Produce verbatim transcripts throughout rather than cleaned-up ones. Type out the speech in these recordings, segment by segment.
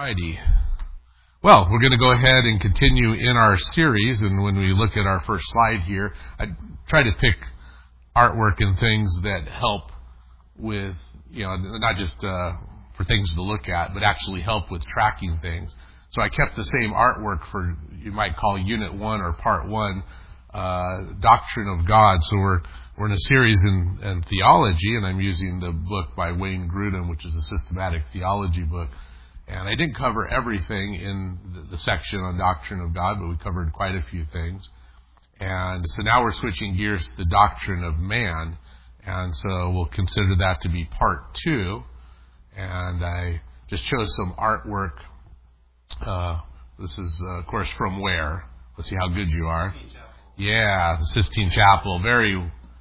Alrighty. Well, we're going to go ahead and continue in our series, and when we look at our first slide here, I try to pick artwork and things that help with, you know, not just uh, for things to look at, but actually help with tracking things. So I kept the same artwork for, you might call Unit one or Part one, uh, Doctrine of God. So we're we're in a series in, in theology, and I'm using the book by Wayne Grudem, which is a systematic theology book. And I didn't cover everything in the, the section on Doctrine of God, but we covered quite a few things. And so now we're switching gears to the Doctrine of Man. And so we'll consider that to be Part two. And I just chose some artwork. Uh, this is, uh, of course, from where? Let's see how good you are. Yeah, the Sistine Chapel. Very,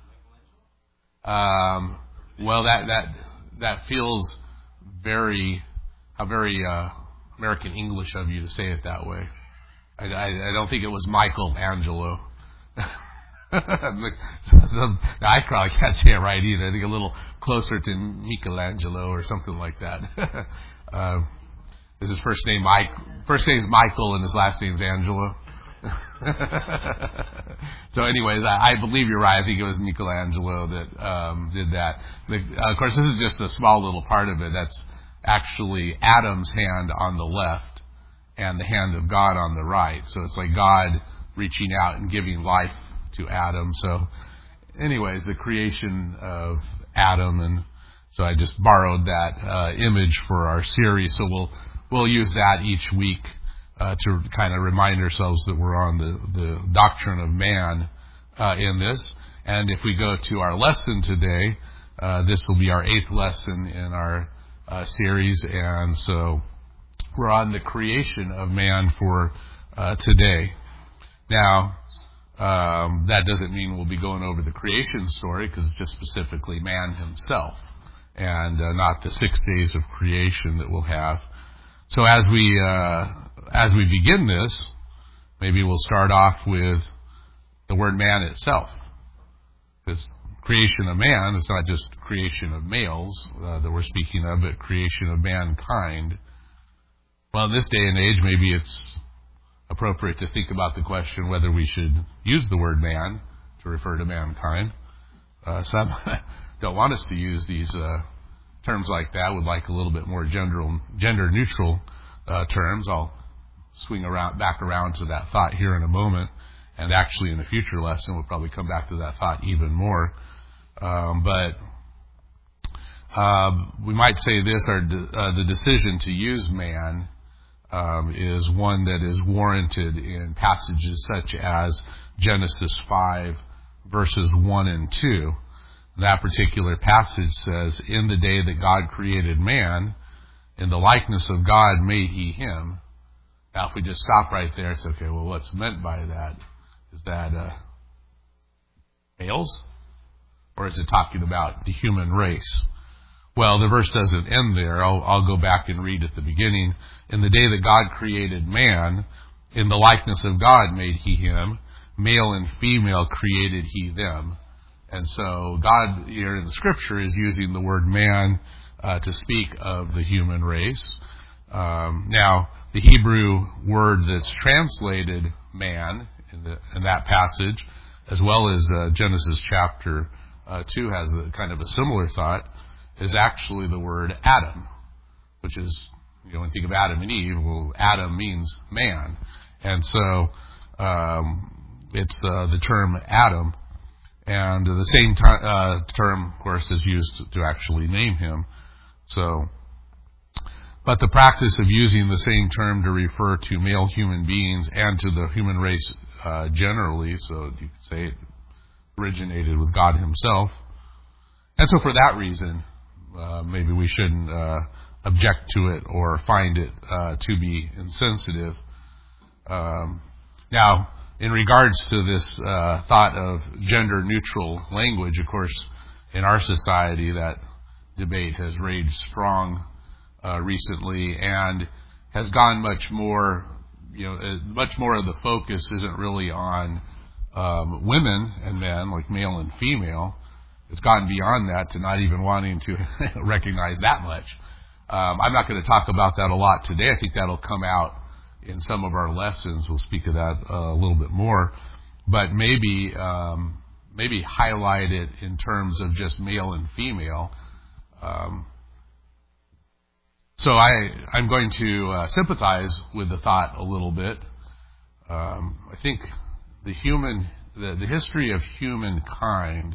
um, well, that, that, that feels very... How very uh, American English of you to say it that way. I, I, I don't think it was Michelangelo. I probably can't say it right either. I think a little closer to Michelangelo or something like that. uh, is his first name Mike? First name is Michael and his last name is Angelo. So, anyways, I, I believe you're right. I think it was Michelangelo that um, did that. The, uh, of course, this is just a small little part of it. That's actually Adam's hand on the left and the hand of God on the right. So it's like God reaching out and giving life to Adam. So anyways, the creation of Adam, and so I just borrowed that uh, image for our series. So we'll we'll use that each week uh, to kind of remind ourselves that we're on the, the doctrine of man uh, in this. And if we go to our lesson today, uh, this will be our eighth lesson in our Uh, series, and so we're on the creation of man for uh, today. Now, um, that doesn't mean we'll be going over the creation story, because it's just specifically man himself, and uh, not the six days of creation that we'll have. So as we uh, as we begin this, maybe we'll start off with the word man itself, because creation of man is not just creation of males uh, that we're speaking of, but creation of mankind. Well, in this day and age, maybe it's appropriate to think about the question whether we should use the word man to refer to mankind. Uh, some don't want us to use these uh, terms like that, would like a little bit more gender, gender neutral uh, terms. I'll swing around back around to that thought here in a moment. And actually, in a future lesson, we'll probably come back to that thought even more. Um, but uh, we might say this, our de- uh, the decision to use man um, is one that is warranted in passages such as Genesis five, verses one and two. That particular passage says, "In the day that God created man, in the likeness of God made he him." Now, if we just stop right there, it's okay, well, what's meant by that? Is that uh, males? Or is it talking about the human race? Well, the verse doesn't end there. I'll, I'll go back and read at the beginning. "In the day that God created man, in the likeness of God made he him. Male and female created he them." And so God here in the scripture is using the word man uh, to speak of the human race. Um, now, the Hebrew word that's translated man in, the, in that passage, as well as uh, Genesis chapter uh, two has a kind of a similar thought, is actually the word Adam, which is, you know, when you think of Adam and Eve, well, Adam means man. And so um, it's uh, the term Adam, and the same t- uh, term, of course, is used to, to actually name him. So, but the practice of using the same term to refer to male human beings and to the human race uh, generally, so you could say it originated with God himself. And so for that reason, uh, maybe we shouldn't uh, object to it or find it uh, to be insensitive. Um, now, in regards to this uh, thought of gender-neutral language, of course, in our society, that debate has raged strong Uh, recently, and has gone much more, you know, uh, much more of the focus isn't really on um, women and men, like male and female. It's gone beyond that to not even wanting to recognize that much. Um, I'm not going to talk about that a lot today. I think that'll come out in some of our lessons. We'll speak of that uh, a little bit more. But maybe um, maybe highlight it in terms of just male and female. Um, so I, I'm going to uh, sympathize with the thought a little bit. Um, I think the human, the, the history of humankind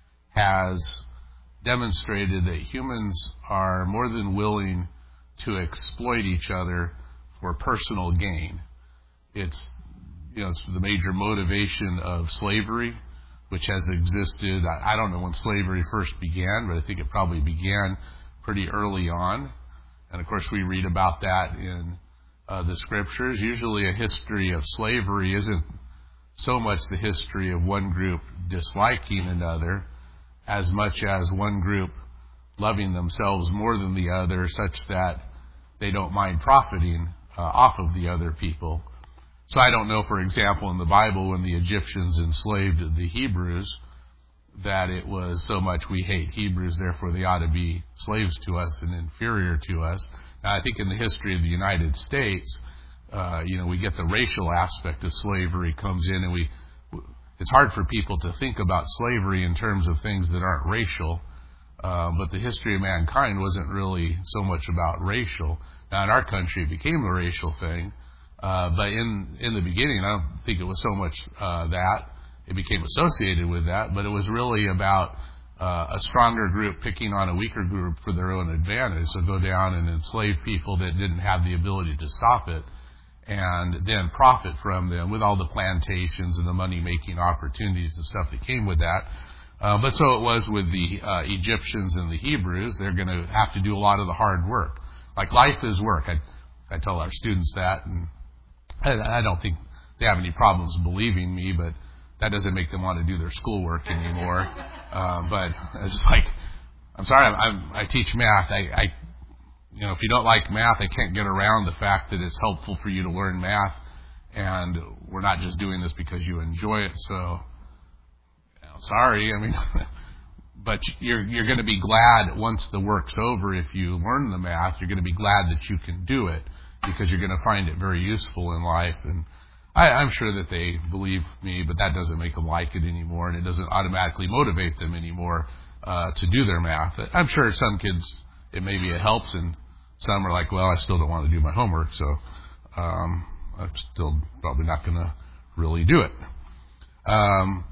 has demonstrated that humans are more than willing to exploit each other for personal gain. It's, you know, it's the major motivation of slavery, which has existed. I, I don't know when slavery first began, but I think it probably began pretty early on. And of course, we read about that in uh, the scriptures. Usually, a history of slavery isn't so much the history of one group disliking another, as much as one group loving themselves more than the other, such that they don't mind profiting uh, off of the other people. So I don't know, for example, in the Bible, when the Egyptians enslaved the Hebrews, that it was so much we hate Hebrews, therefore they ought to be slaves to us and inferior to us. Now, I think in the history of the United States, uh, you know, we get the racial aspect of slavery comes in, and we it's hard for people to think about slavery in terms of things that aren't racial. Uh, but the history of mankind wasn't really so much about racial. Now, in our country, it became a racial thing. Uh, but in, in the beginning, I don't think it was so much uh, that. It became associated with that, but it was really about uh, a stronger group picking on a weaker group for their own advantage. So go down and enslave people that didn't have the ability to stop it, and then profit from them with all the plantations and the money-making opportunities and stuff that came with that. Uh, but so it was with the uh, Egyptians and the Hebrews. They're going to have to do a lot of the hard work. Like, life is work. I, I tell our students that, and I, I don't think they have any problems believing me, but that doesn't make them want to do their schoolwork anymore. Uh, but it's like, I'm sorry, I'm, I'm, I teach math. I, I, you know, if you don't like math, I can't get around the fact that it's helpful for you to learn math, and we're not just doing this because you enjoy it. So, you know, sorry, I mean, but you're you're going to be glad once the work's over if you learn the math. You're going to be glad that you can do it because you're going to find it very useful in life. And I, I'm sure that they believe me, but that doesn't make them like it anymore, and it doesn't automatically motivate them anymore uh, to do their math. I'm sure some kids, it maybe it helps, and some are like, well, I still don't want to do my homework, so um, I'm still probably not going to really do it. Um,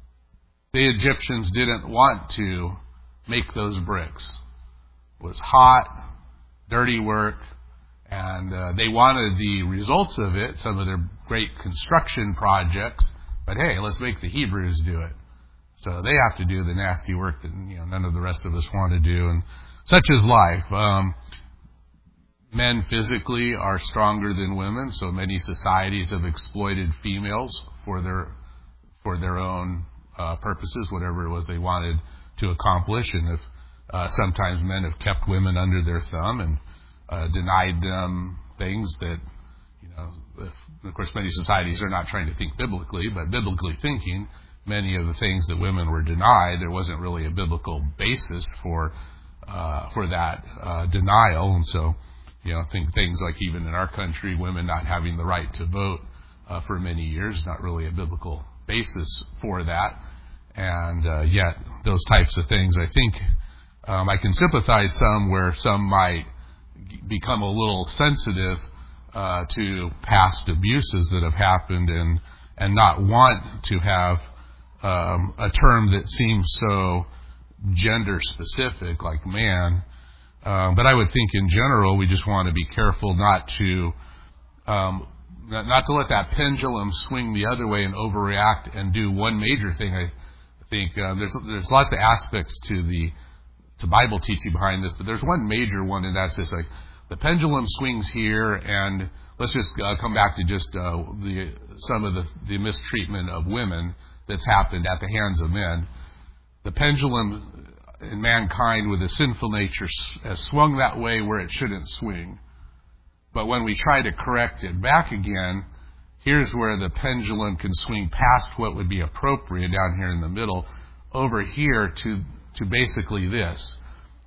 the Egyptians didn't want to make those bricks. It was hot, dirty work, and uh, they wanted the results of it, some of their great construction projects, but hey, let's make the Hebrews do it. So they have to do the nasty work that, you know, none of the rest of us want to do, and such is life. Um, men physically are stronger than women, so many societies have exploited females for their for their own uh, purposes, whatever it was they wanted to accomplish. And if uh, sometimes men have kept women under their thumb and uh, denied them things that, you know, if, of course, many societies are not trying to think biblically, but biblically thinking, many of the things that women were denied, there wasn't really a biblical basis for uh, for that uh, denial. And so, you know, think things like even in our country, women not having the right to vote uh, for many years, not really a biblical basis for that. And uh, yet, those types of things, I think um, I can sympathize some where some might become a little sensitive uh, to past abuses that have happened, and and not want to have um, a term that seems so gender specific, like man. Um, but I would think in general, we just want to be careful not to um, not, not to let that pendulum swing the other way and overreact and do one major thing. I think uh, there's there's lots of aspects to the to Bible teaching behind this, but there's one major one, and that's this: like the pendulum swings here, and let's just uh, come back to just uh, the some of the, the mistreatment of women that's happened at the hands of men. The pendulum in mankind with a sinful nature has swung that way where it shouldn't swing. But when we try to correct it back again, here's where the pendulum can swing past what would be appropriate down here in the middle, over here to, to basically this.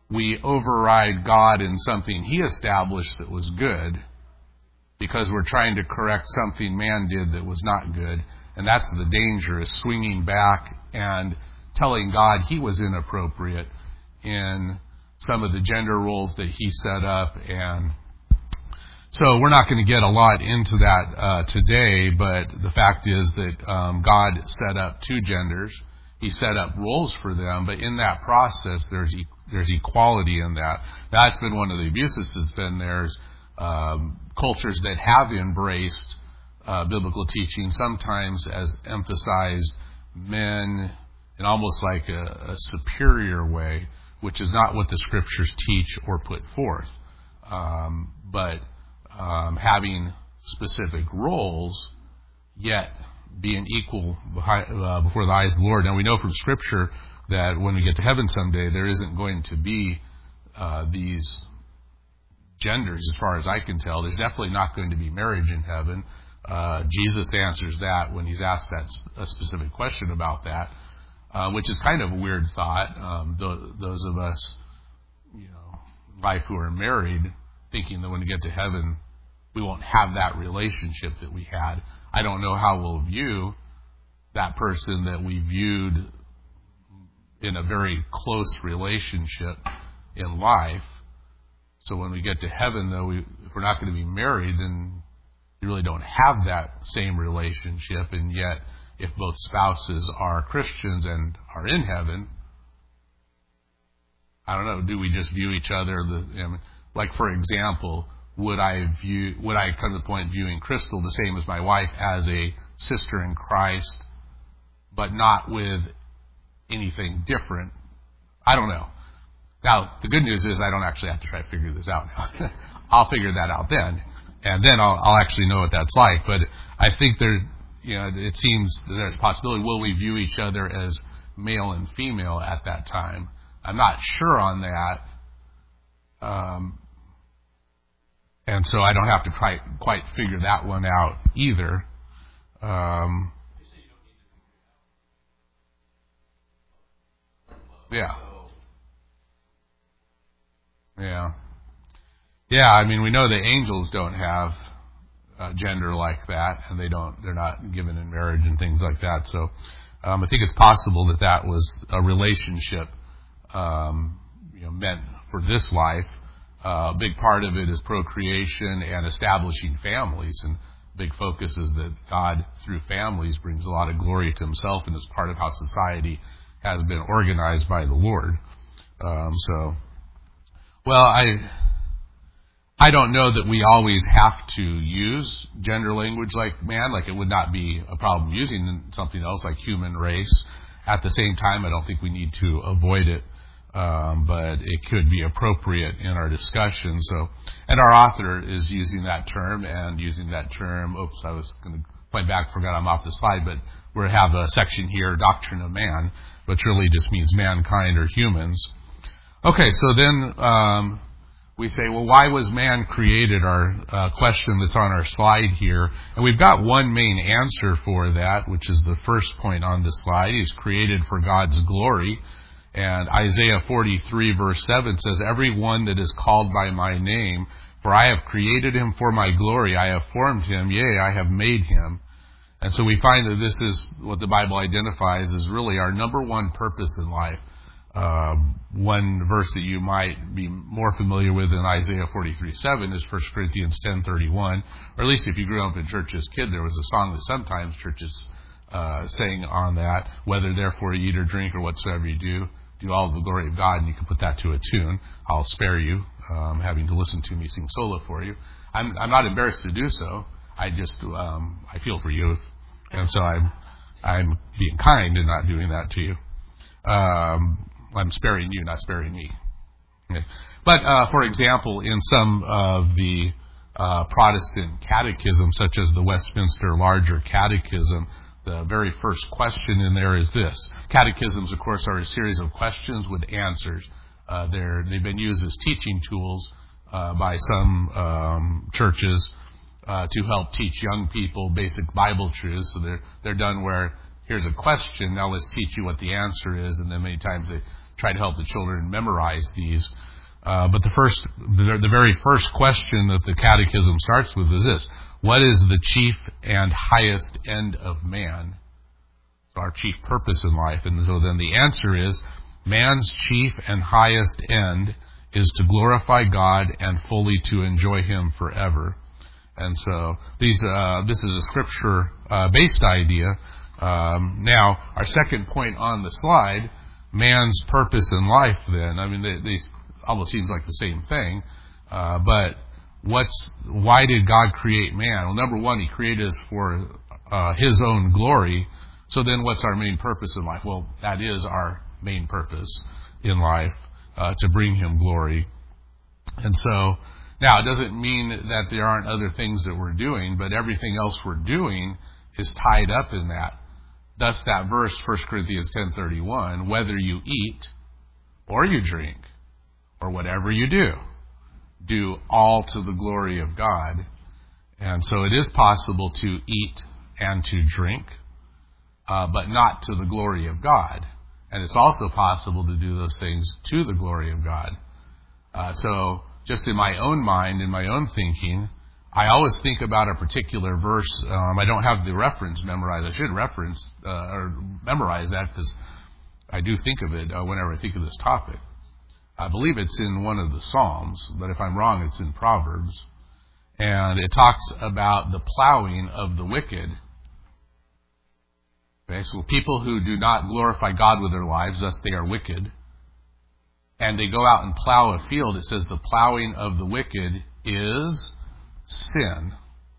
we override God in something he established that was good because we're trying to correct something man did that was not good. And that's the danger, is swinging back and telling God he was inappropriate in some of the gender roles that he set up. And so we're not going to get a lot into that uh, today, but the fact is that um, God set up two genders. He set up roles for them, but in that process, there's e- there's equality in that. That's been one of the abuses. Has been there's um, cultures that have embraced uh, biblical teaching, sometimes as emphasized men in almost like a, a superior way, which is not what the scriptures teach or put forth. Um, but um, having specific roles, yet being equal behind, uh, before the eyes of the Lord. Now we know from Scripture that when we get to heaven someday, there isn't going to be uh, these genders, as far as I can tell. There's definitely not going to be marriage in heaven. Uh, Jesus answers that when he's asked that a specific question about that, uh, which is kind of a weird thought. Um, th- those of us, you know, life who are married, thinking that when we get to heaven, we won't have that relationship that we had. I don't know how we'll view that person that we viewed in a very close relationship in life. So when we get to heaven, though, we, if we're not going to be married, then you really don't have that same relationship. And yet, if both spouses are Christians and are in heaven, I don't know, do we just view each other, the, you know, like, for example, would I view, would I come to the point of viewing Crystal the same as my wife as a sister in Christ, but not with anything different? I don't know. Now, the good news is I don't actually have to try to figure this out now. I'll figure that out then, and then I'll, I'll actually know what that's like. But I think there, you know, it seems that there's a possibility. Will we view each other as male and female at that time? I'm not sure on that. Um, and so I don't have to try, quite figure that one out either. Um, yeah. Yeah. Yeah, I mean, we know the angels don't have uh, gender like that, and they don't, they're not given in marriage and things like that. So um, I think it's possible that that was a relationship um, you know, meant for this life. Uh, a big part of it is procreation and establishing families, and big focus is that God, through families, brings a lot of glory to himself, and is part of how society has been organized by the Lord. Um, so, well, I I don't know that we always have to use gender language like man, like it would not be a problem using something else like human race. At the same time, I don't think we need to avoid it. Um, but it could be appropriate in our discussion. So, and our author is using that term and using that term. Oops, I was going to point back, forgot I'm off the slide, but we have a section here, Doctrine of Man, which really just means mankind or humans. Okay, so then um, we say, well, why was man created? Our uh, question that's on our slide here. And we've got one main answer for that, which is the first point on the slide. He's created for God's glory. And Isaiah forty-three verse seven says, every one that is called by my name, for I have created him for my glory. I have formed him. Yea, I have made him. And so we find that this is what the Bible identifies as really our number one purpose in life. Uh, one verse that you might be more familiar with in Isaiah forty-three seven is First Corinthians ten thirty-one. Or at least if you grew up in church as a kid, there was a song that sometimes churches uh, sang on that. Whether therefore you eat or drink or whatsoever you do, do all the glory of God, and you can put that to a tune. I'll spare you um, having to listen to me sing solo for you. I'm, I'm not embarrassed to do so. I just um, I feel for you, and so I'm I'm being kind and not doing that to you. Um, I'm sparing you, not sparing me. Okay. But uh, for example, in some of the uh, Protestant catechisms, such as the Westminster Larger Catechism, the very first question in there is this. Catechisms, of course, are a series of questions with answers. Uh, they're, they've been used as teaching tools uh, by some um, churches uh, to help teach young people basic Bible truths. So they're they're done where here's a question, now let's teach you what the answer is, and then many times they try to help the children memorize these. Uh, but the first, the, the very first question that the Catechism starts with is this: what is the chief and highest end of man? So our chief purpose in life. And so then the answer is, man's chief and highest end is to glorify God and fully to enjoy Him forever. And so these, uh, this is a scripture-based uh, idea. Um, now, our second point on the slide, man's purpose in life then, I mean, they, they almost seems like the same thing, uh, but what's, why did God create man? Well, number one, He created us for uh, His own glory. So then what's our main purpose in life? Well, that is our main purpose in life, uh, to bring Him glory. And so, now, it doesn't mean that there aren't other things that we're doing, but everything else we're doing is tied up in that. Thus, that verse, First Corinthians ten thirty-one, whether you eat or you drink or whatever you do, do all to the glory of God. And so it is possible to eat and to drink, uh, but not to the glory of God. And it's also possible to do those things to the glory of God. Uh, so, just in my own mind, in my own thinking, I always think about a particular verse. Um, I don't have the reference memorized. I should reference uh, or memorize that because I do think of it uh, whenever I think of this topic. I believe it's in one of the Psalms, but if I'm wrong, it's in Proverbs. And it talks about the plowing of the wicked. Okay, so people who do not glorify God with their lives, thus they are wicked, and they go out and plow a field, it says the plowing of the wicked is sin.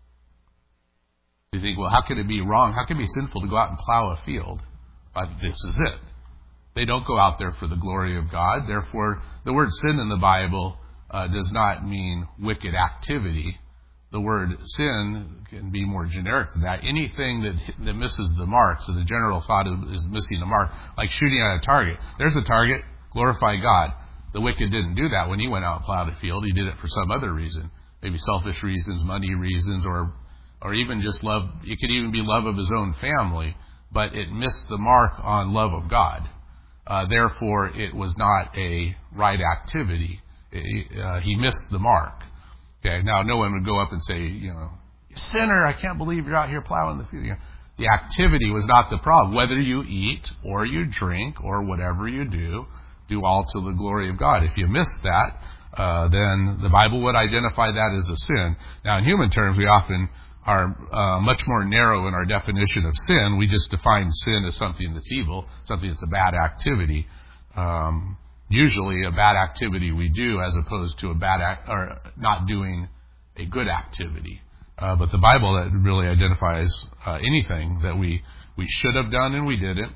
You think, well, how could it be wrong? How can it be sinful to go out and plow a field? Uh, this is it. They don't go out there for the glory of God. Therefore, the word sin in the Bible uh, does not mean wicked activity. The word sin can be more generic than that. Anything that that misses the mark, so the general thought is missing the mark, like shooting at a target. There's a target. Glorify God. The wicked didn't do that when he went out and plowed a field. He did it for some other reason. Maybe selfish reasons, money reasons, or or even just love. It could even be love of his own family, but it missed the mark on love of God. Uh, therefore, it was not a right activity. It, uh, he missed the mark. Okay, now no one would go up and say, you know, sinner, I can't believe you're out here plowing the field. You know, the activity was not the problem. Whether you eat or you drink or whatever you do, do all to the glory of God. If you miss that, uh, then the Bible would identify that as a sin. Now, in human terms, we often are uh, much more narrow in our definition of sin. We just define sin as something that's evil, something that's a bad activity. Um, usually, a bad activity we do, as opposed to a bad act or not doing a good activity. Uh, but the Bible that really identifies uh, anything that we we should have done and we didn't,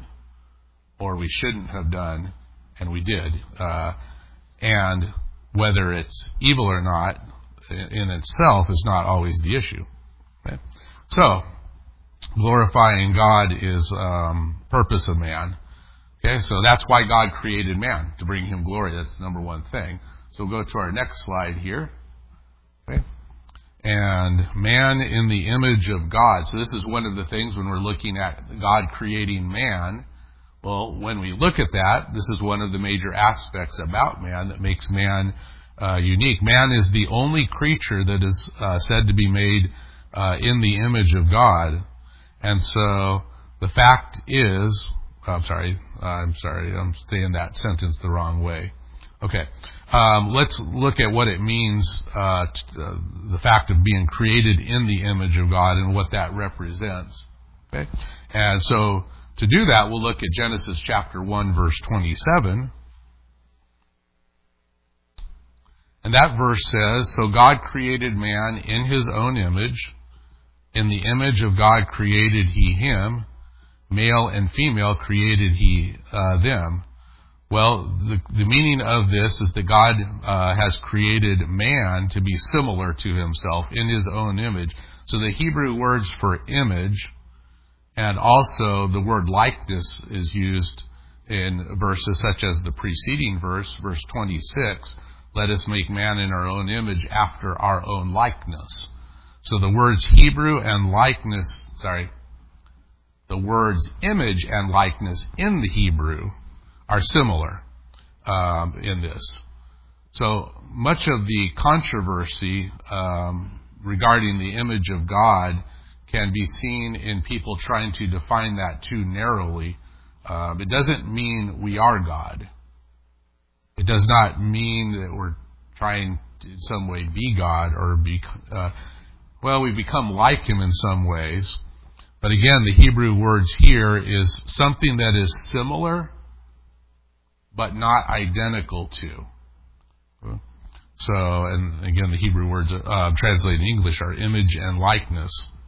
or we shouldn't have done and we did, uh, and whether it's evil or not in itself is not always the issue. Okay? So, glorifying God is um, purpose of man. Okay, so that's why God created man, to bring Him glory. That's the number one thing. So we'll go to our next slide here. Okay, and man in the image of God. So this is one of the things when we're looking at God creating man. Well, when we look at that, this is one of the major aspects about man that makes man uh, unique. Man is the only creature that is uh, said to be made uh, in the image of God. And so the fact is, oh, I'm sorry, uh, I'm sorry, I'm saying that sentence the wrong way. Okay, um, let's look at what it means, uh, to, uh, the fact of being created in the image of God and what that represents. Okay, and so to do that, we'll look at Genesis chapter one, verse twenty-seven. And that verse says, "So God created man in His own image. In the image of God created He him. Male and female created He uh, them." Well, the, the meaning of this is that God uh, has created man to be similar to Himself in His own image. So the Hebrew words for image and also the word likeness is used in verses such as the preceding verse, verse twenty-six, "Let us make man in our own image after our own likeness." So the words Hebrew and likeness, sorry, the words image and likeness in the Hebrew are similar. um, in this. So much of the controversy um, regarding the image of God can be seen in people trying to define that too narrowly. Um, it doesn't mean we are God. It does not mean that we're trying to in some way be God or be, uh, well, we become like Him in some ways. But again, the Hebrew words here is something that is similar, but not identical to. So, and again, the Hebrew words uh, translated in English are image and likeness.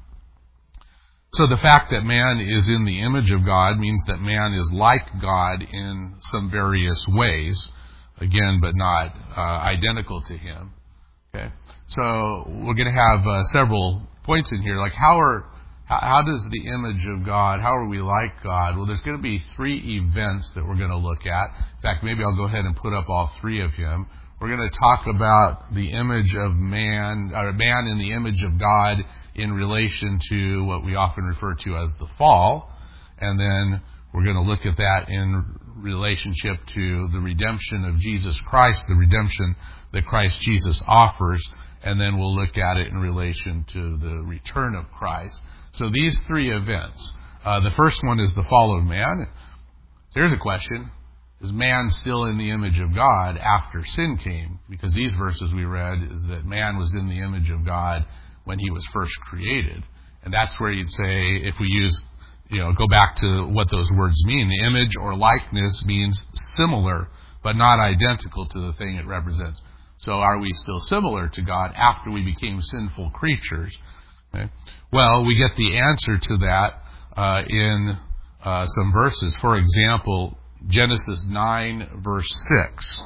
So the fact that man is in the image of God means that man is like God in some various ways, again, but not uh, identical to Him. Okay, so we're going to have uh, several points in here, like how are how, how does the image of God, how are we like God? Well, there's going to be three events that we're going to look at. In fact, maybe I'll go ahead and put up all three of them. We're going to talk about the image of man, or man in the image of God in relation to what we often refer to as the fall. And then we're going to look at that in relationship to the redemption of Jesus Christ, the redemption that Christ Jesus offers. And then we'll look at it in relation to the return of Christ. So these three events. Uh, the first one is the fall of man. Here's a question. Is man still in the image of God after sin came? Because these verses we read is that man was in the image of God when he was first created. And that's where you'd say, if we use, you know, go back to what those words mean. The image or likeness means similar, but not identical to the thing it represents. So are we still similar to God after we became sinful creatures? Okay. Well, we get the answer to that uh, in uh, some verses. For example, Genesis nine, verse six.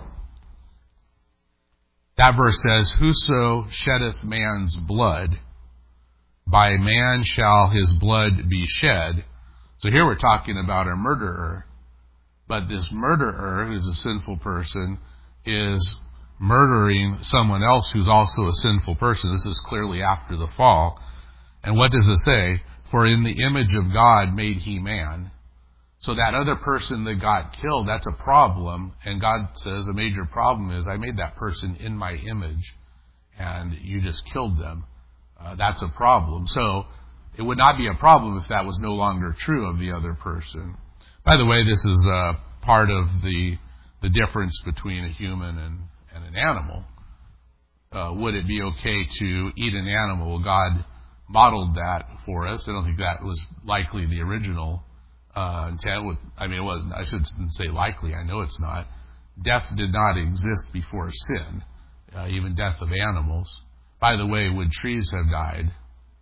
That verse says, "Whoso sheddeth man's blood, by man shall his blood be shed." So here we're talking about a murderer. But this murderer, who's a sinful person, is murdering someone else who's also a sinful person. This is clearly after the fall. And what does it say? "For in the image of God made he man." So that other person that got killed, that's a problem. And God says a major problem is, I made that person in my image, and you just killed them. Uh, that's a problem. So it would not be a problem if that was no longer true of the other person. By the way, this is uh, part of the the difference between a human and, and an animal. Uh, would it be okay to eat an animal? Well, God modeled that for us. I don't think that was likely the original Uh, intent. With, I mean, it wasn't, I shouldn't say likely. I know it's not. Death did not exist before sin, uh, even death of animals. By the way, would trees have died?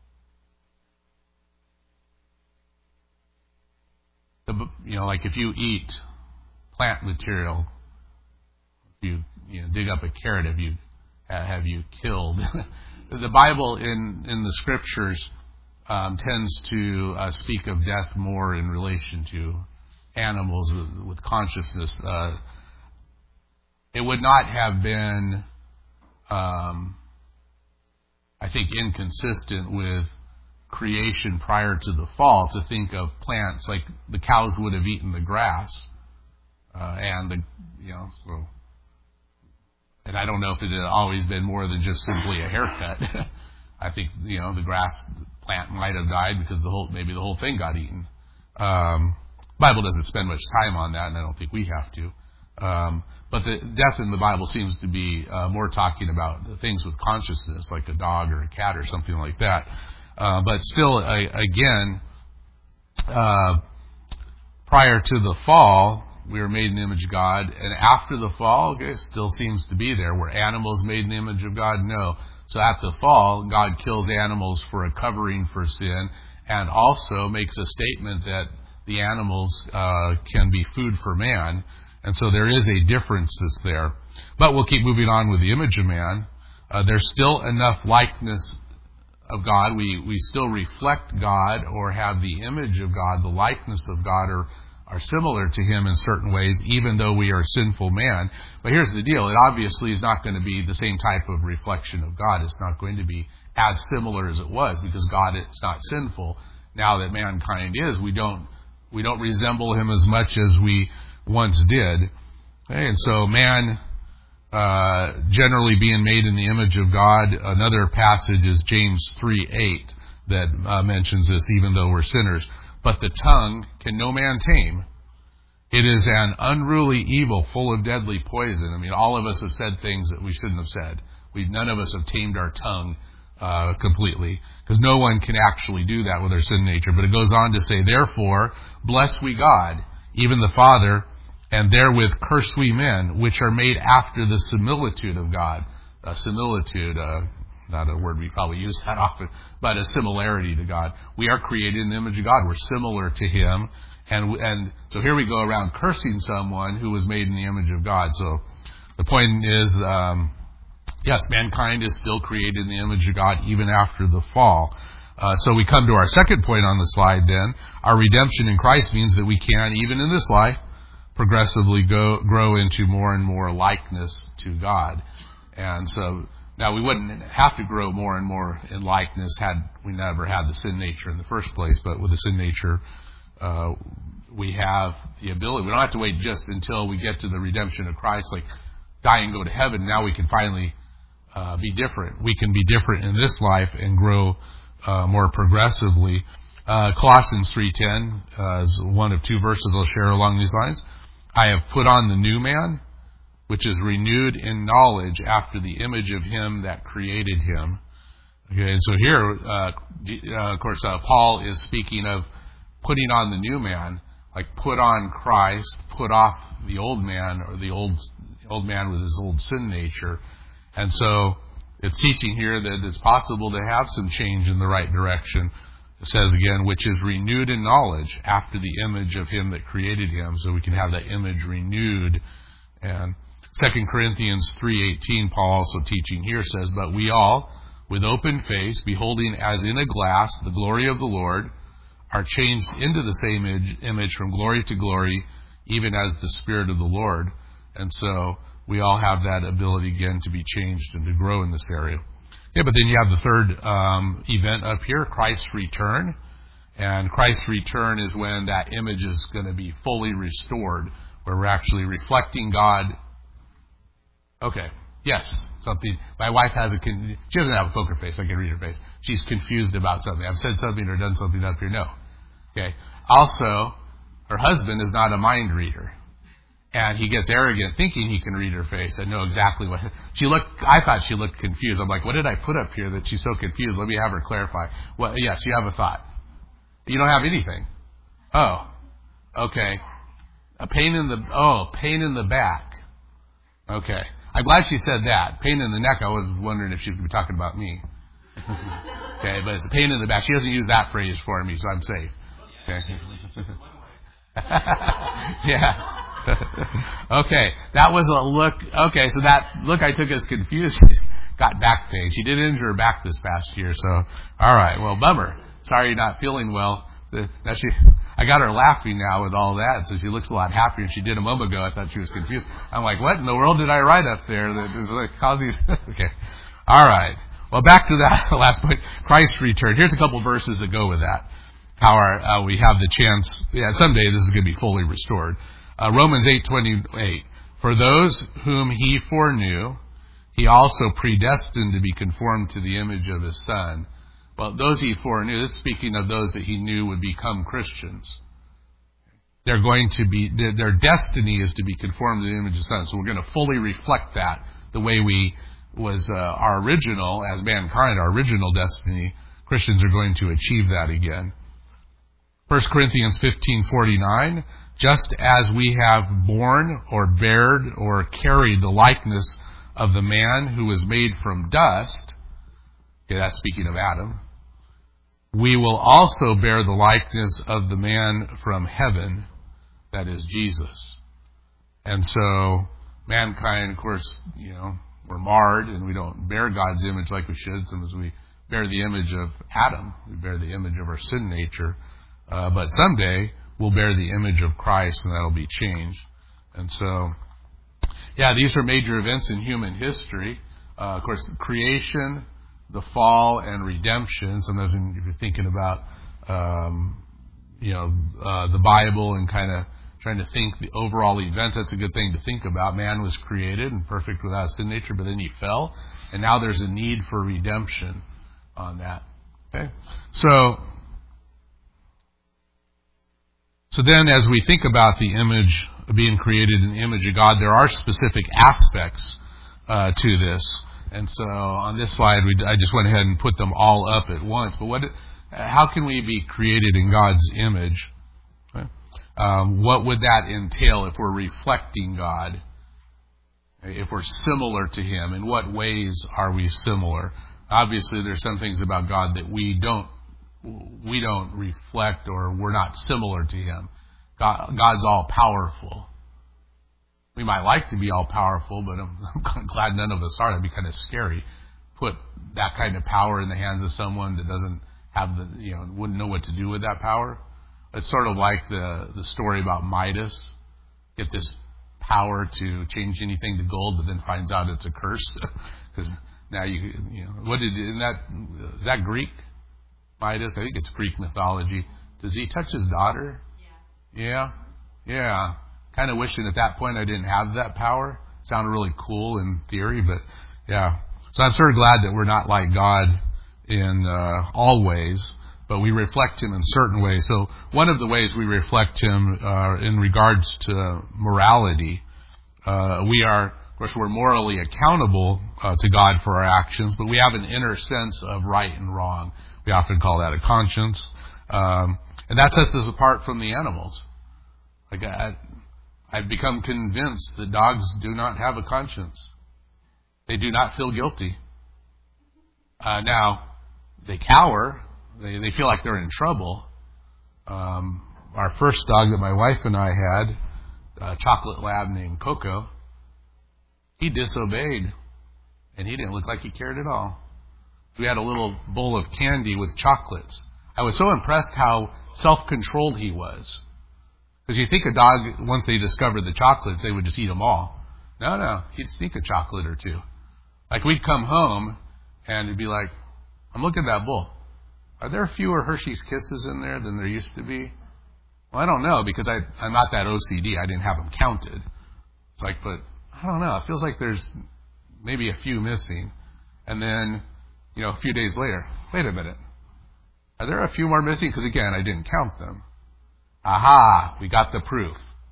The, you know, like if you eat plant material, if you, you know, dig up a carrot, have you have you killed? The Bible in in the Scriptures Um, tends to uh, speak of death more in relation to animals with, with consciousness. Uh, it would not have been, um, I think, inconsistent with creation prior to the fall to think of plants like the cows would have eaten the grass, uh, and the you know so. And I don't know if it had always been more than just simply a haircut. I think you know the grass plant might have died because the whole maybe the whole thing got eaten. Um, Bible doesn't spend much time on that, and I don't think we have to. Um, but the death in the Bible seems to be uh, more talking about the things with consciousness, like a dog or a cat or something like that. Uh, but still, I, again, uh, prior to the fall, we were made in the image of God, and after the fall, okay, it still seems to be there. Were animals made in the image of God? No. So at the fall, God kills animals for a covering for sin, and also makes a statement that the animals uh, can be food for man. And so there is a difference that's there. But we'll keep moving on with the image of man. Uh, there's still enough likeness of God. We, we still reflect God or have the image of God, the likeness of God, or are similar to him in certain ways, even though we are sinful man. But here's the deal. It obviously is not going to be the same type of reflection of God. It's not going to be as similar as it was, because God is not sinful. Now that mankind is, we don't we don't resemble him as much as we once did. Okay, and so man uh, generally being made in the image of God. Another passage is James three eight that uh, mentions this, even though we're sinners. But the tongue can no man tame. It is an unruly evil full of deadly poison. I mean, all of us have said things that we shouldn't have said. We None of us have tamed our tongue uh, completely, because no one can actually do that with our sin nature. But it goes on to say, therefore, bless we God, even the Father, and therewith curse we men, which are made after the similitude of God. A similitude, uh, not a word we probably use that often, but a similarity to God. We are created in the image of God. We're similar to Him. And and so here we go around cursing someone who was made in the image of God. So the point is, um, yes, mankind is still created in the image of God even after the fall. Uh, so we come to our second point on the slide then. Our redemption in Christ means that we can, even in this life, progressively go, grow into more and more likeness to God. And so now we wouldn't have to grow more and more in likeness had we never had the sin nature in the first place. But with the sin nature, uh, we have the ability. We don't have to wait just until we get to the redemption of Christ, like die and go to heaven. Now we can finally uh, be different. We can be different in this life and grow uh, more progressively. Uh, Colossians three ten uh, is one of two verses I'll share along these lines. I have put on the new man, which is renewed in knowledge after the image of him that created him. Okay, and so here, uh, uh, of course, uh, Paul is speaking of putting on the new man, like put on Christ, put off the old man, or the old old man with his old sin nature. And so it's teaching here that it's possible to have some change in the right direction. It says again, which is renewed in knowledge after the image of him that created him, so we can have that image renewed. And Second Corinthians three eighteen, Paul also teaching here says, but we all, with open face, beholding as in a glass the glory of the Lord, are changed into the same image, image from glory to glory, even as the Spirit of the Lord. And so we all have that ability again to be changed and to grow in this area. Yeah, but then you have the third um, event up here, Christ's return. And Christ's return is when that image is going to be fully restored, where we're actually reflecting God. Okay, yes, something. My wife has a, she doesn't have a poker face, I can read her face. She's confused about something. I've said something or done something up here. No. Okay. Also, her husband is not a mind reader. And he gets arrogant thinking he can read her face and know exactly what she looked. I thought she looked confused. I'm like, what did I put up here that she's so confused? Let me have her clarify. Well, yes, you have a thought. You don't have anything. Oh, okay. A pain in the, oh, pain in the back. Okay. I'm glad she said that. Pain in the neck, I was wondering if she was going to be talking about me. Okay, but it's a pain in the back. She doesn't use that phrase for me, so I'm safe. Okay. Yeah. Okay, that was a look. Okay, so that look I took as confused. Got back pain. She did injure her back this past year, so all right. Well, bummer. Sorry you're not feeling well. Now she, I got her laughing now with all that, so she looks a lot happier than she did a moment ago. I thought she was confused. I'm like, what in the world did I write up there that is like causing? Okay, all right. Well, back to that last point. Christ's return. Here's a couple verses that go with that. How our, uh, we have the chance. Yeah, someday this is going to be fully restored. Uh, Romans eight twenty-eight. For those whom he foreknew, he also predestined to be conformed to the image of his Son. Well, those he foreknew, this is speaking of those that he knew would become Christians. They're going to be, their, their destiny is to be conformed to the image of his Son. So we're going to fully reflect that the way we was uh, our original, as mankind, our original destiny. Christians are going to achieve that again. First Corinthians fifteen forty-nine. Just as we have borne or bared or carried the likeness of the man who was made from dust, okay, that's speaking of Adam, we will also bear the likeness of the man from heaven, that is Jesus. And so mankind, of course, you know, we're marred and we don't bear God's image like we should. Sometimes we bear the image of Adam. We bear the image of our sin nature. Uh, but someday we'll bear the image of Christ, and that'll be changed. And so, yeah, these are major events in human history. Uh, of course, creation, the fall, and redemption. Sometimes if you're thinking about, um, you know, uh, the Bible and kind of trying to think the overall events. That's a good thing to think about. Man was created and perfect without a sin nature, but then he fell, and now there's a need for redemption on that. Okay? So, so then as we think about the image, being created in the image of God, there are specific aspects uh, to this. And so on this slide, we, I just went ahead and put them all up at once. But what, how can we be created in God's image? Okay. Um, what would that entail if we're reflecting God? If we're similar to Him, in what ways are we similar? Obviously, there's some things about God that we don't we don't reflect, or we're not similar to Him. God, God's all powerful. We might like to be all powerful, but I'm, I'm glad none of us are. That'd be kind of scary. Put that kind of power in the hands of someone that doesn't have the, you know, wouldn't know what to do with that power. It's sort of like the the story about Midas. Get this power to change anything to gold, but then finds out it's a curse because now you, you know, what did in that is that Greek? Midas, I think it's Greek mythology. Does he touch his daughter? Yeah, yeah. yeah. Kind of wishing at that point I didn't have that power. Sounded really cool in theory, but yeah. So I'm sort of glad that we're not like God in uh, all ways, but we reflect Him in certain ways. So one of the ways we reflect Him uh, in regards to morality, uh, we are, of course, we're morally accountable uh, to God for our actions, but we have an inner sense of right and wrong. We often call that a conscience, um, and that sets us apart from the animals. Like I, I've become convinced that dogs do not have a conscience. They do not feel guilty. Uh, now, they cower. They, they feel like they're in trouble. Um, our first dog that my wife and I had, a chocolate lab named Coco, he disobeyed, and he didn't look like he cared at all. We had a little bowl of candy with chocolates. I was so impressed how self-controlled he was. Because you think a dog, once they discovered the chocolates, they would just eat them all. No, no, he'd sneak a chocolate or two. Like we'd come home, and it'd be like, I'm looking at that bowl. Are there fewer Hershey's Kisses in there than there used to be? Well, I don't know, because I, I'm not that O C D. I didn't have them counted. It's like, but I don't know. It feels like there's maybe a few missing. And then, you know, a few days later, wait a minute. Are there a few more missing? Because again, I didn't count them. Aha, we got the proof.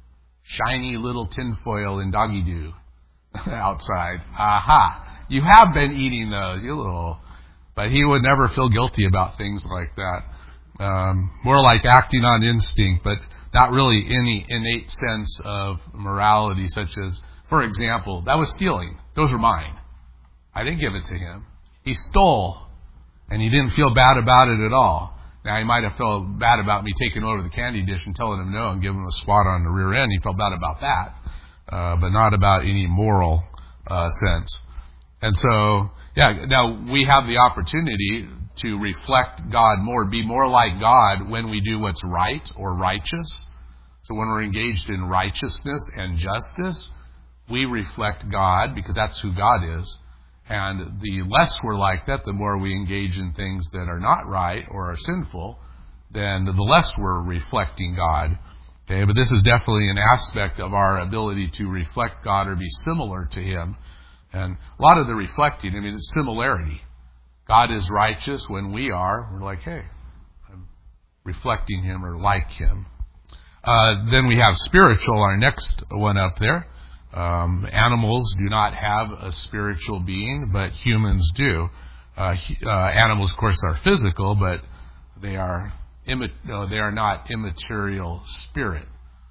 Shiny little tinfoil in doggy doo outside. Aha, you have been eating those, you little. But he would never feel guilty about things like that. Um, more like acting on instinct, but not really any innate sense of morality, such as, for example, that was stealing. Those are mine. I didn't give it to him. He stole, and he didn't feel bad about it at all. Now, he might have felt bad about me taking over the candy dish and telling him no and giving him a swat on the rear end. He felt bad about that, uh, but not about any moral uh, sense. And so, yeah, now we have the opportunity to reflect God more, be more like God when we do what's right or righteous. So when we're engaged in righteousness and justice, we reflect God because that's who God is. And the less we're like that, the more we engage in things that are not right or are sinful, then the less we're reflecting God. Okay, but this is definitely an aspect of our ability to reflect God or be similar to Him. And a lot of the reflecting, I mean, it's similarity. God is righteous when we are. We're like, hey, I'm reflecting Him or like Him. Uh, then we have spiritual, our next one up there. Um, animals do not have a spiritual being, but humans do. Uh, uh, animals, of course, are physical, but they are imma- no, they are not immaterial spirit.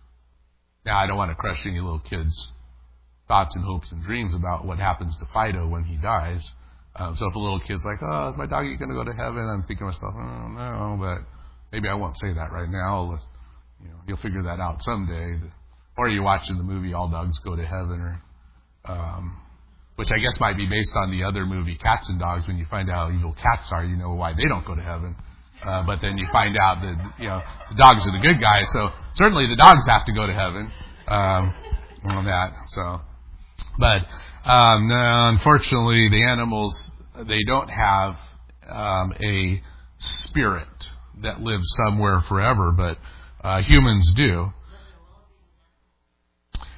Now, I don't want to crush any little kids' thoughts and hopes and dreams about what happens to Fido when he dies. Um, so if a little kid's like, oh, is my doggy going to go to heaven? I'm thinking to myself, oh, no, but maybe I won't say that right now. You know, you'll figure that out someday. Or you're watching the movie All Dogs Go to Heaven, or um, which I guess might be based on the other movie Cats and Dogs. When you find out how evil cats are, you know why they don't go to heaven. Uh, but then you find out that, you know, the dogs are the good guys. So certainly the dogs have to go to heaven um, on that. So, but um, no, unfortunately, the animals, they don't have um, a spirit that lives somewhere forever, but uh, humans do.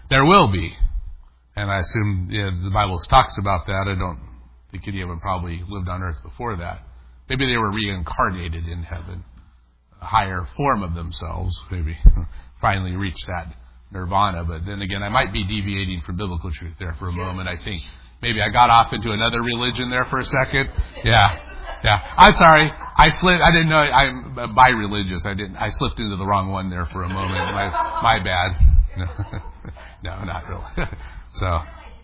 There will be. And I assume yeah, the Bible talks about that. I don't think any of them probably lived on earth before that. Maybe they were reincarnated in heaven, a higher form of themselves, maybe finally reached that nirvana. But then again, I might be deviating from biblical truth there for a moment. I think maybe I got off into another religion there for a second. Yeah. Yeah, I'm sorry. I slipped. I didn't know. I'm bi-religious. I didn't. I slipped into the wrong one there for a moment. My, my bad. No, no, not really. So,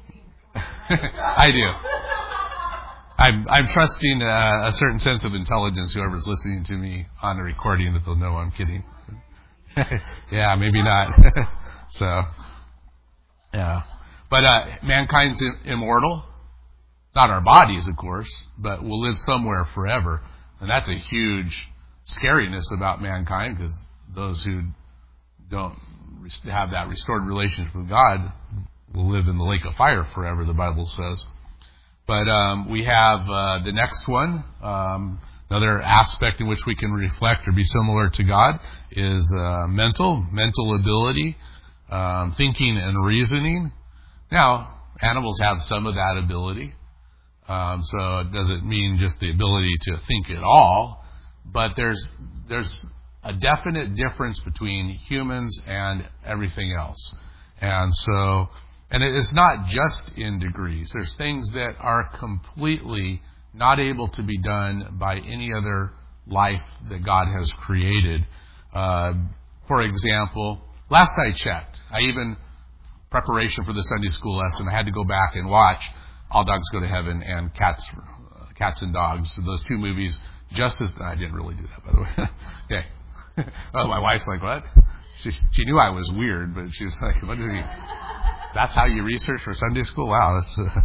I do. I'm I'm trusting uh, a certain sense of intelligence. Whoever's listening to me on the recording, that they'll know I'm kidding. Yeah, maybe not. So, yeah, but uh, mankind's immortal. Not our bodies, of course, but we'll live somewhere forever. And that's a huge scariness about mankind, because those who don't have that restored relationship with God will live in the lake of fire forever, the Bible says. But um, we have uh, the next one. Um, another aspect in which we can reflect or be similar to God is uh, mental, mental ability, um, thinking and reasoning. Now, animals have some of that ability. Um, so it doesn't mean just the ability to think at all, but there's there's a definite difference between humans and everything else. And so, and it's not just in degrees. There's things that are completely not able to be done by any other life that God has created. Uh, for example, last I checked, I even, preparation for the Sunday school lesson, I had to go back and watch All Dogs Go to Heaven and Cats uh, Cats and Dogs. So those two movies, just as... I didn't really do that, by the way. Okay. Oh, my wife's like, what? She, she knew I was weird, but she was like, what is he... That's how you research for Sunday school? Wow, that's... Uh...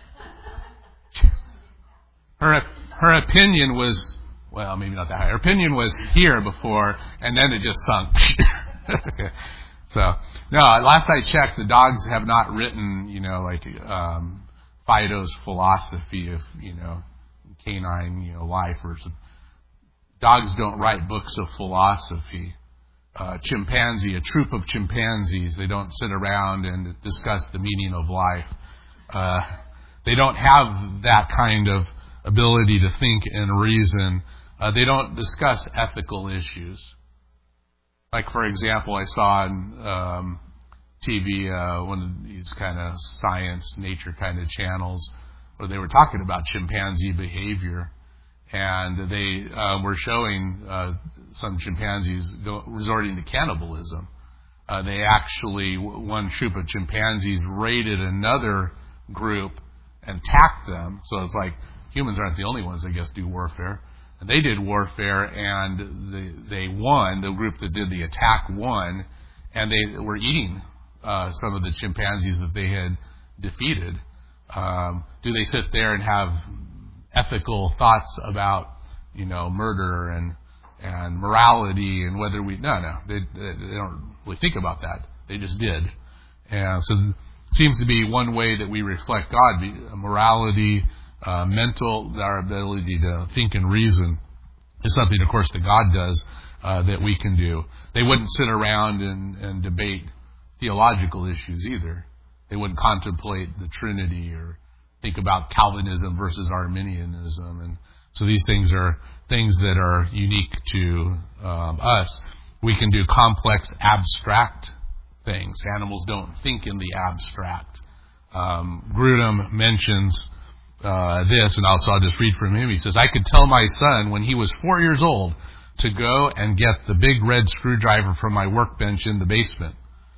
Her, her opinion was... Well, maybe not that high. Her opinion was here before, and then it just sunk. Okay. So, no, last I checked, the dogs have not written, you know, like... Um, Fido's philosophy of, you know, canine, you know, life. Or some, dogs don't write books of philosophy. Uh, chimpanzee, a troop of chimpanzees, they don't sit around and discuss the meaning of life. Uh, they don't have that kind of ability to think and reason. Uh, they don't discuss ethical issues. Like, for example, I saw on um, T V, uh, one of these kind of science, nature kind of channels, where they were talking about chimpanzee behavior, and they uh, were showing uh, some chimpanzees go, resorting to cannibalism. Uh, they actually, one troop of chimpanzees raided another group and attacked them. So it's like humans aren't the only ones, I guess, do warfare. And they did warfare, and they, they won. The group that did the attack won, and they were eating Uh, some of the chimpanzees that they had defeated. Um, do they sit there and have ethical thoughts about, you know, murder and and morality and whether we... No, no. They, they, they don't really think about that. They just did. And so it seems to be one way that we reflect God, morality, uh, mental, our ability to think and reason is something, of course, that God does uh, that we can do. They wouldn't sit around and, and debate theological issues either. They wouldn't contemplate the Trinity or think about Calvinism versus Arminianism. And so these things are things that are unique to um, us. We can do complex, abstract things. Animals don't think in the abstract. Um, Grudem mentions uh, this, and also I'll just read from him. He says, I could tell my son when he was four years old to go and get the big red screwdriver from my workbench in the basement.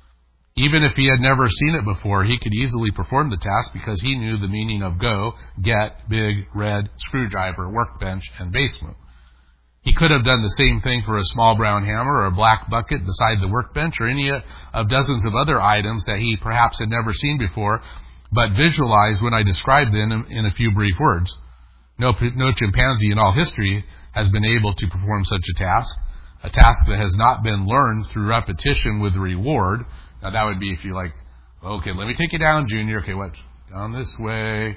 Even if he had never seen it before, he could easily perform the task because he knew the meaning of go, get, big, red, screwdriver, workbench, and basement. He could have done the same thing for a small brown hammer or a black bucket beside the workbench or any of dozens of other items that he perhaps had never seen before, but visualized when I described them in, in a few brief words. No, no chimpanzee in all history has been able to perform such a task, a task that has not been learned through repetition with reward. Now, that would be if you're like, okay, let me take you down, Junior. Okay, what? Down this way.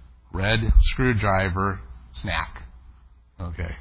Red screwdriver, snack. Okay.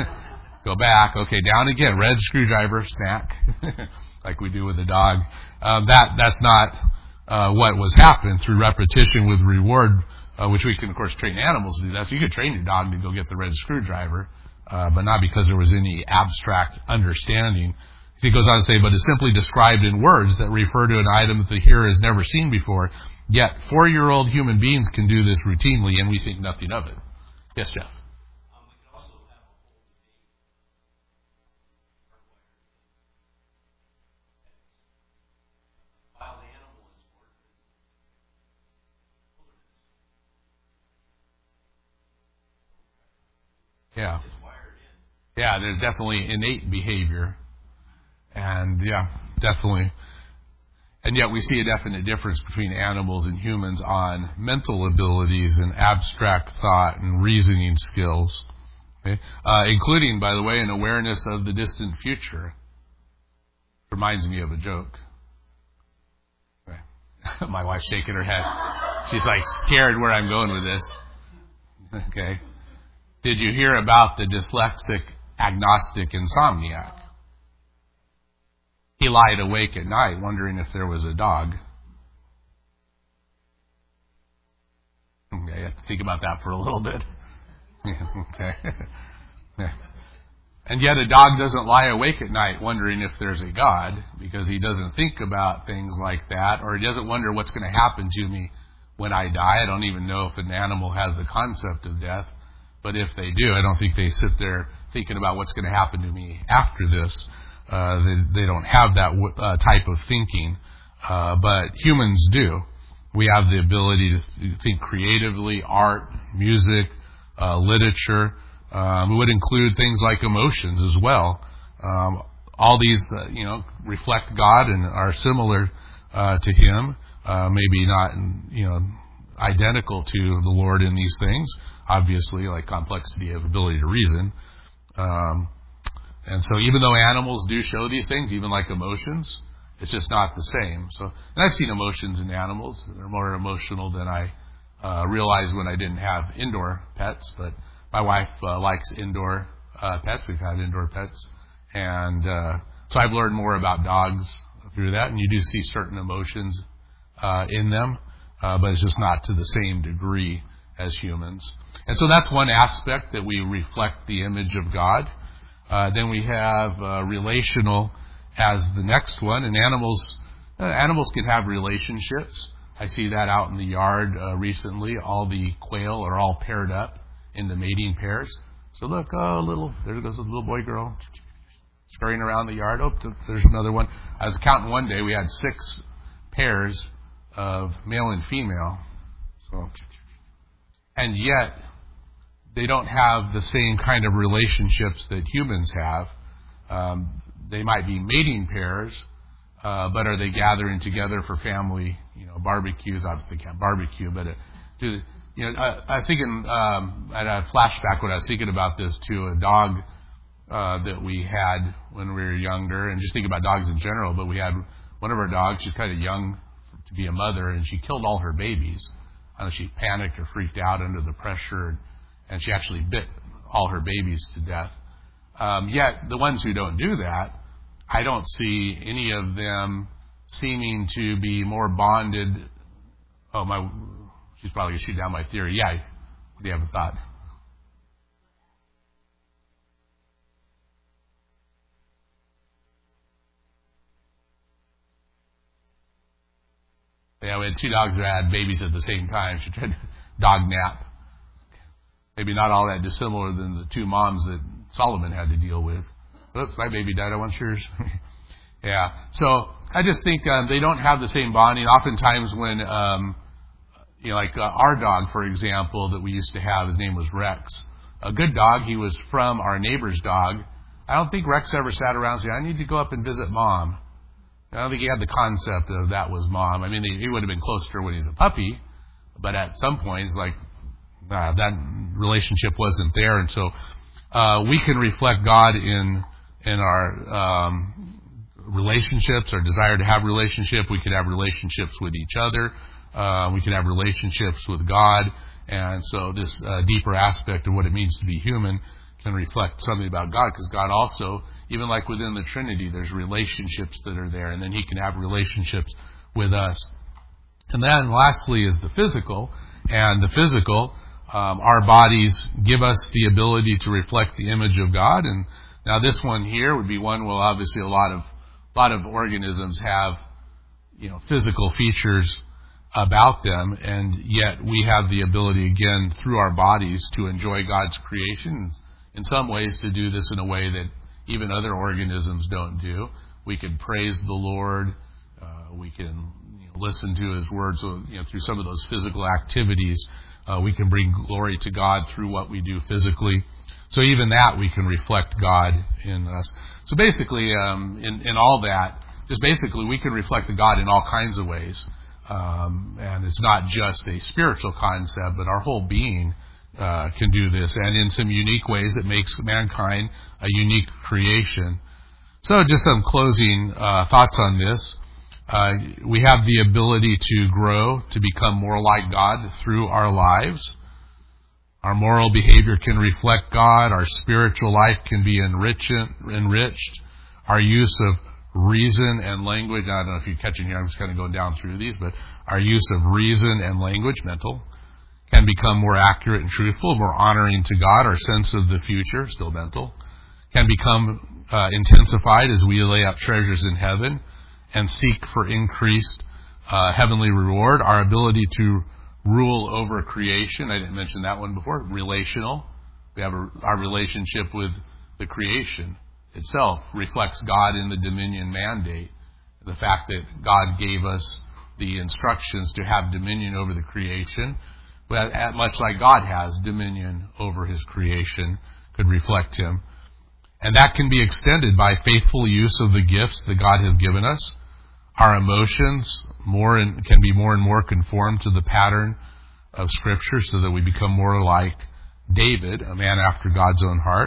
Go back. Okay, down again. Red screwdriver, snack. Like we do with the dog. Um, that that's not uh, what was happened through repetition with reward, uh, which we can, of course, train animals to do that. So you could train your dog to go get the red screwdriver, uh, but not because there was any abstract understanding. He goes on to say, but is simply described in words that refer to an item that the hearer has never seen before. Yet four-year-old human beings can do this routinely, and we think nothing of it. Yes, Jeff? Um, we can also have a whole debate while the animal is orphaned. Yeah. It's wired in. Yeah, there's definitely innate behavior. And, yeah, definitely. And yet we see a definite difference between animals and humans on mental abilities and abstract thought and reasoning skills, okay? uh, including, by the way, an awareness of the distant future. Reminds me of a joke. Okay. My wife's shaking her head. She's like scared where I'm going with this. Okay. Did you hear about the dyslexic agnostic insomniac? He lied awake at night wondering if there was a dog. Okay, you have to think about that for a little bit. Okay. Yeah. And yet a dog doesn't lie awake at night wondering if there's a God, because he doesn't think about things like that, or he doesn't wonder what's going to happen to me when I die. I don't even know if an animal has the concept of death, but if they do, I don't think they sit there thinking about what's going to happen to me after this. Uh, they, they don't have that w- uh, type of thinking, uh, but humans do. We have the ability to th- think creatively, art, music, uh, literature. Um, it would include things like emotions as well. Um, all these, uh, you know, reflect God and are similar uh, to Him. Uh, maybe not, you know, identical to the Lord in these things. Obviously, like complexity of ability to reason. Um, And so even though animals do show these things, even like emotions, it's just not the same. So, and I've seen emotions in animals. They're more emotional than I uh, realized when I didn't have indoor pets. But my wife uh, likes indoor uh, pets. We've had indoor pets. And uh, so I've learned more about dogs through that. And you do see certain emotions uh, in them, uh, but it's just not to the same degree as humans. And so that's one aspect that we reflect the image of God. Uh, then we have uh, relational as the next one. And animals uh, animals can have relationships. I see that out in the yard uh, recently. All the quail are all paired up into mating pairs. So look, oh, little, there goes a little boy girl scurrying around the yard. Oh, there's another one. I was counting one day. We had six pairs of male and female. So, and yet, they don't have the same kind of relationships that humans have. Um, they might be mating pairs, uh, but are they gathering together for family, you know, barbecues? Obviously, they can't barbecue, but it, do, you know, I, I was thinking, um, I had a flashback when I was thinking about this to a dog uh, that we had when we were younger, and just thinking about dogs in general. But we had one of our dogs. She's kind of young to be a mother, and she killed all her babies. I don't know, she panicked or freaked out under the pressure. And she actually bit all her babies to death. Um, yet, the ones who don't do that, I don't see any of them seeming to be more bonded. Oh, my, she's probably going to shoot down my theory. Yeah, what do you have a thought? Yeah, we had two dogs that had babies at the same time. She tried to dog nap. Maybe not all that dissimilar than the two moms that Solomon had to deal with. Oops, my baby died. I want yours. Yeah. So I just think um, they don't have the same bonding. Oftentimes when, um, you know, like uh, our dog, for example, that we used to have, his name was Rex. A good dog. He was from our neighbor's dog. I don't think Rex ever sat around and said, I need to go up and visit Mom. I don't think he had the concept of that was Mom. I mean, he would have been close to her when he was a puppy, but at some point, it's like, Uh, that relationship wasn't there, and so uh, we can reflect God in in our um, relationships, our desire to have relationship. We could have relationships with each other. Uh, we could have relationships with God, and so this uh, deeper aspect of what it means to be human can reflect something about God, because God also, even like within the Trinity, there's relationships that are there, and then He can have relationships with us. And then lastly is the physical. And the physical, um, our bodies give us the ability to reflect the image of God. And now this one here would be one where obviously a lot of a lot of organisms have, you know, physical features about them, and yet we have the ability again through our bodies to enjoy God's creation. In some ways, to do this in a way that even other organisms don't do. We can praise the Lord. Uh, we can you know, listen to His words. So, you know, through some of those physical activities, uh, we can bring glory to God through what we do physically. So even that, we can reflect God in us. So basically, um, in, in all that, just basically, we can reflect the God in all kinds of ways. Um, and it's not just a spiritual concept, but our whole being uh, can do this. And in some unique ways, it makes mankind a unique creation. So just some closing uh, thoughts on this. Uh, we have the ability to grow, to become more like God through our lives. Our moral behavior can reflect God. Our spiritual life can be enriched. enriched. Our use of reason and language, I don't know if you're catching here, I'm just kind of going down through these, but our use of reason and language, mental, can become more accurate and truthful, more honoring to God. Our sense of the future, still mental, can become uh, intensified as we lay up treasures in heaven and seek for increased uh, heavenly reward. Our ability to rule over creation, I didn't mention that one before, relational. We have a, our relationship with the creation itself reflects God in the dominion mandate. The fact that God gave us the instructions to have dominion over the creation, but much like God has dominion over His creation, could reflect Him. And that can be extended by faithful use of the gifts that God has given us. Our emotions more and can be more and more conformed to the pattern of Scripture so that we become more like David, a man after God's own heart.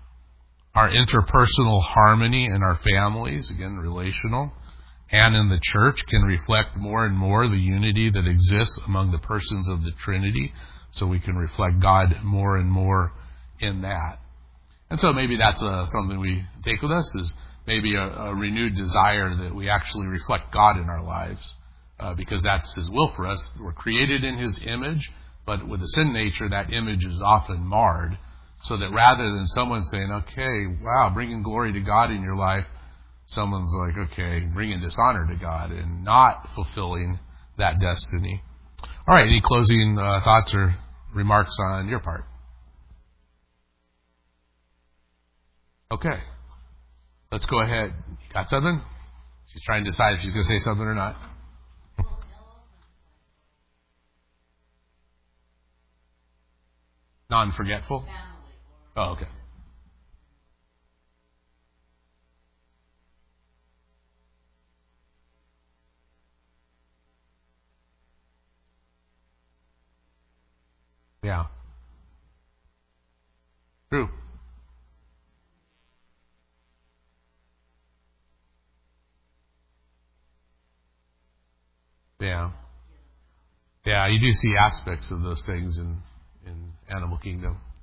Our interpersonal harmony in our families, again, relational, and in the church can reflect more and more the unity that exists among the persons of the Trinity, so we can reflect God more and more in that. And so maybe that's uh, something we take with us, is maybe a, a renewed desire that we actually reflect God in our lives, uh, because that's His will for us. We're created in His image, but with the sin nature, that image is often marred. So that rather than someone saying, okay, wow, bringing glory to God in your life, someone's like, okay, bringing dishonor to God and not fulfilling that destiny. All right, any closing uh, thoughts or remarks on your part? Okay, let's go ahead. You got something? She's trying to decide if she's going to say something or not. Non-forgetful? Oh, okay. Yeah. True. Yeah. Yeah, you do see aspects of those things in, in Animal Kingdom.